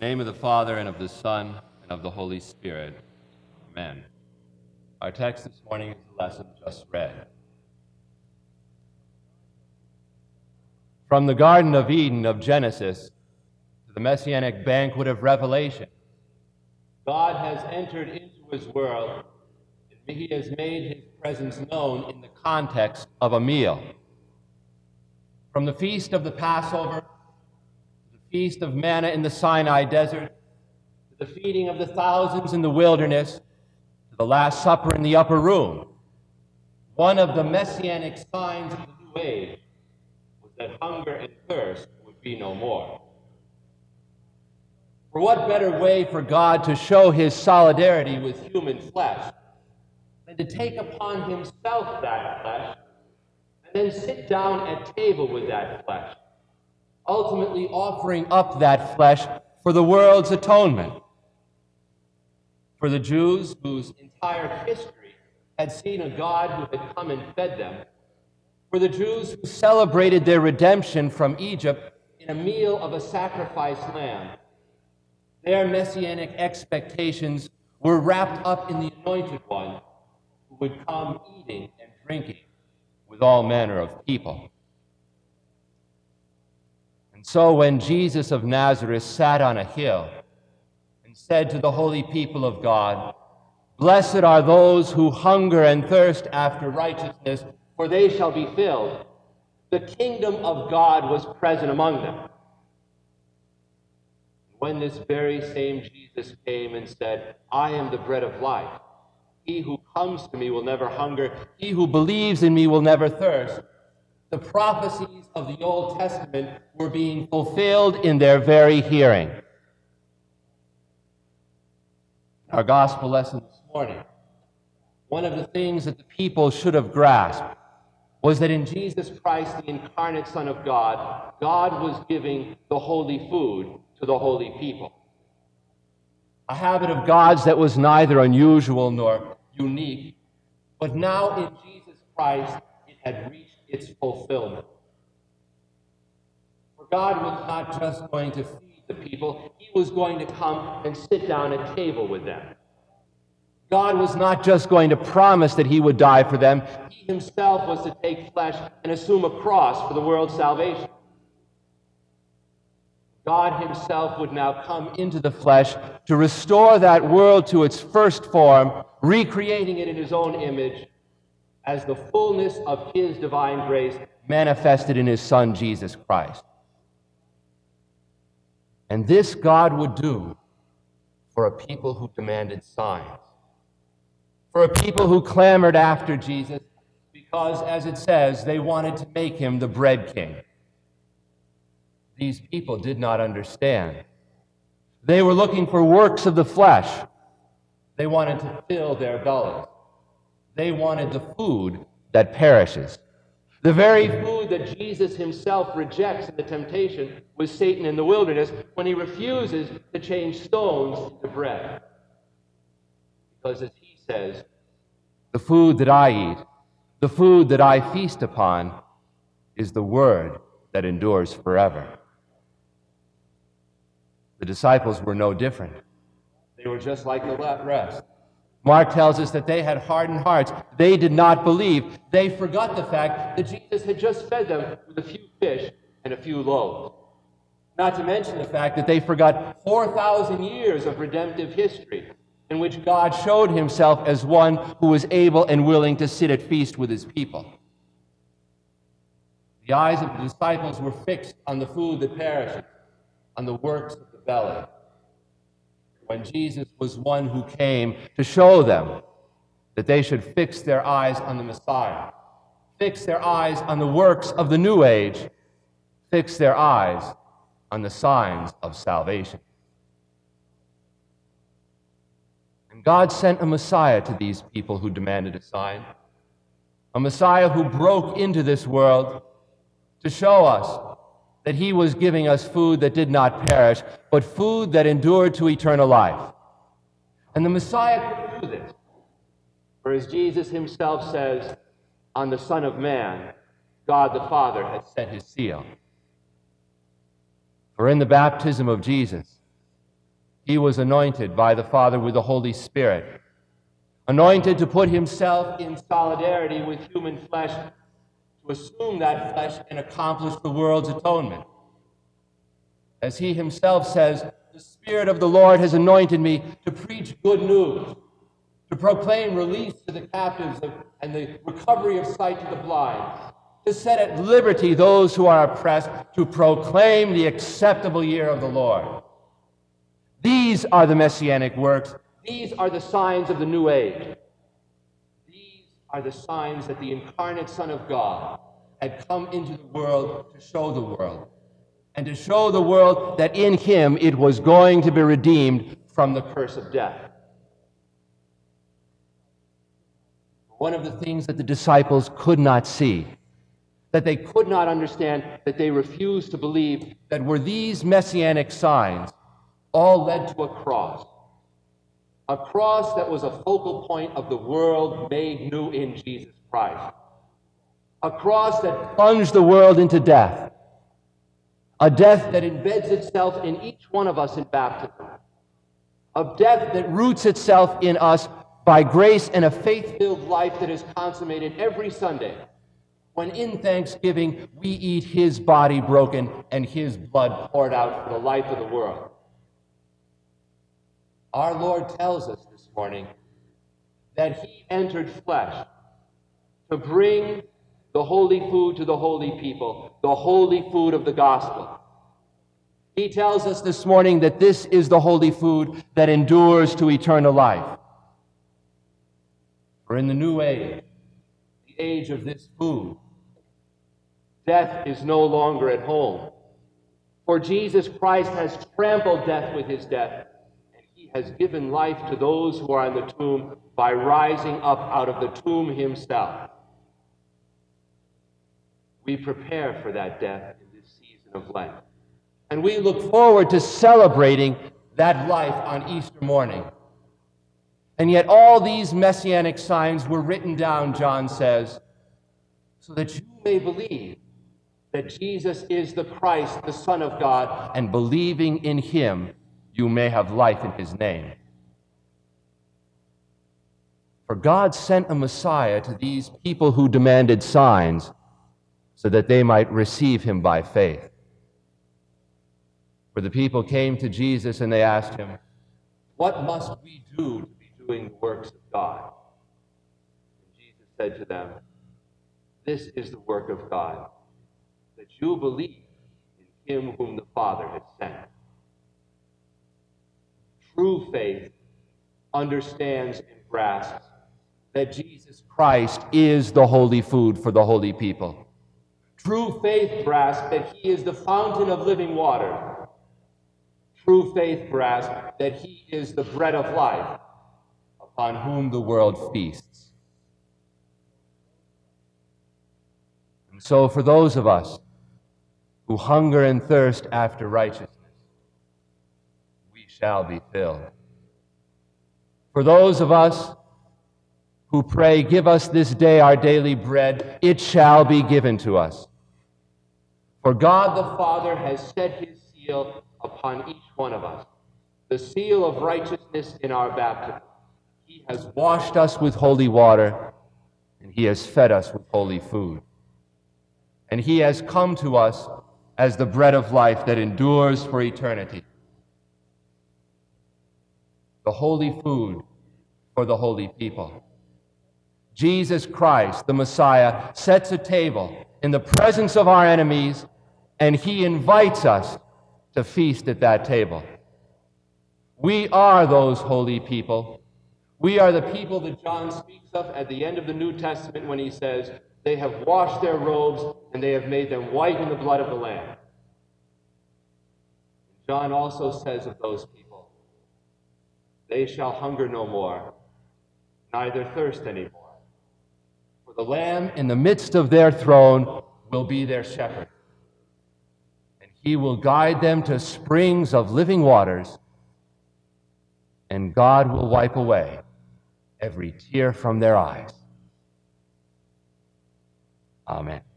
name of the Father, and of the Son, and of the Holy Spirit. Amen. Our text this morning is the lesson just read. From the Garden of Eden of Genesis to the Messianic banquet of Revelation, God has entered into his world, and he has made his presence known in the context of a meal. From the feast of the Passover, to the feast of manna in the Sinai desert, to the feeding of the thousands in the wilderness, to the Last Supper in the upper room, one of the messianic signs of the new age was that hunger and thirst would be no more. For what better way for God to show his solidarity with human flesh than to take upon himself that flesh and then sit down at table with that flesh, ultimately offering up that flesh for the world's atonement? For the Jews, whose entire history had seen a God who had come and fed them, for the Jews who celebrated their redemption from Egypt in a meal of a sacrificed lamb, their messianic expectations were wrapped up in the Anointed One who would come eating and drinking with all manner of people. And so when Jesus of Nazareth sat on a hill and said to the holy people of God, "Blessed are those who hunger and thirst after righteousness, for they shall be filled," the kingdom of God was present among them. When this very same Jesus came and said, "I am the bread of life. He who comes to me will never hunger. He who believes in me will never thirst," the prophecies of the Old Testament were being fulfilled in their very hearing. Our gospel lesson this morning, one of the things that the people should have grasped was that in Jesus Christ, the incarnate Son of God, God was giving the holy food to the holy people. A habit of God's that was neither unusual nor unique, but now in Jesus Christ it had reached its fulfillment. For God was not just going to feed the people, he was going to come and sit down at table with them. God was not just going to promise that he would die for them, he himself was to take flesh and assume a cross for the world's salvation. God himself would now come into the flesh to restore that world to its first form, recreating it in his own image as the fullness of his divine grace manifested in his Son, Jesus Christ. And this God would do for a people who demanded signs, for a people who clamored after Jesus because, as it says, they wanted to make him the bread king. These people did not understand. They were looking for works of the flesh. They wanted to fill their bellies. They wanted the food that perishes. The very food that Jesus himself rejects in the temptation with Satan in the wilderness when he refuses to change stones into bread. Because as he says, "The food that I eat, the food that I feast upon, is the word that endures forever." The disciples were no different. They were just like the rest. Mark tells us that they had hardened hearts. They did not believe. They forgot the fact that Jesus had just fed them with a few fish and a few loaves. Not to mention the fact that they forgot 4,000 years of redemptive history in which God showed himself as one who was able and willing to sit at feast with his people. The eyes of the disciples were fixed on the food that perishes, on the works of the belly, when Jesus was one who came to show them that they should fix their eyes on the Messiah, fix their eyes on the works of the new age, fix their eyes on the signs of salvation. And God sent a Messiah to these people who demanded a sign, a Messiah who broke into this world to show us that he was giving us food that did not perish, but food that endured to eternal life. And the Messiah could do this. For as Jesus himself says, on the Son of Man, God the Father has set his seal. For in the baptism of Jesus, He was anointed by the Father with the Holy Spirit, anointed to put himself in solidarity with human flesh, to assume that flesh and accomplish the world's atonement. As he himself says, the Spirit of the Lord has anointed me to preach good news, to proclaim release to the captives and the recovery of sight to the blind, to set at liberty those who are oppressed, to proclaim the acceptable year of the Lord. These are the messianic works. These are the signs of the new age. These are the signs that the incarnate Son of God had come into the world to show the world, and to show the world that in him it was going to be redeemed from the curse of death. One of the things that the disciples could not see, that they could not understand, that they refused to believe, that were these messianic signs all led to a cross that was a focal point of the world made new in Jesus Christ, a cross that plunged the world into death, a death that embeds itself in each one of us in baptism, a death that roots itself in us by grace and a faith-filled life that is consummated every Sunday, when in thanksgiving we eat his body broken and his blood poured out for the life of the world. Our Lord tells us this morning that he entered flesh to bring the holy food to the holy people, the holy food of the gospel. He tells us this morning that this is the holy food that endures to eternal life. For in the new age, the age of this food, death is no longer at home. For Jesus Christ has trampled death with his death, and he has given life to those who are in the tomb by rising up out of the tomb himself. We prepare for that death in this season of Lent, and we look forward to celebrating that life on Easter morning. And yet all these messianic signs were written down, John says, so that you may believe that Jesus is the Christ, the Son of God, and believing in him, you may have life in his name. For God sent a Messiah to these people who demanded signs so that they might receive him by faith. For the people came to Jesus and they asked him, "What must we do to be doing the works of God?" And Jesus said to them, "This is the work of God, that you believe in him whom the Father has sent." True faith understands and grasps that Jesus Christ is the holy food for the holy people. True faith grasps that he is the fountain of living water. True faith grasps that he is the bread of life upon whom the world feasts. And so for those of us who hunger and thirst after righteousness, we shall be filled. For those of us who pray, "Give us this day our daily bread," it shall be given to us. For God the Father has set his seal upon each one of us, the seal of righteousness in our baptism. He has washed us with holy water, and he has fed us with holy food. And he has come to us as the bread of life that endures for eternity. The holy food for the holy people. Jesus Christ, the Messiah, sets a table in the presence of our enemies, and he invites us to feast at that table. We are those holy people. We are the people that John speaks of at the end of the New Testament when he says, "They have washed their robes and they have made them white in the blood of the Lamb." John also says of those people, "They shall hunger no more, neither thirst any more. For the Lamb in the midst of their throne will be their shepherd, and he will guide them to springs of living waters, and God will wipe away every tear from their eyes." Amen.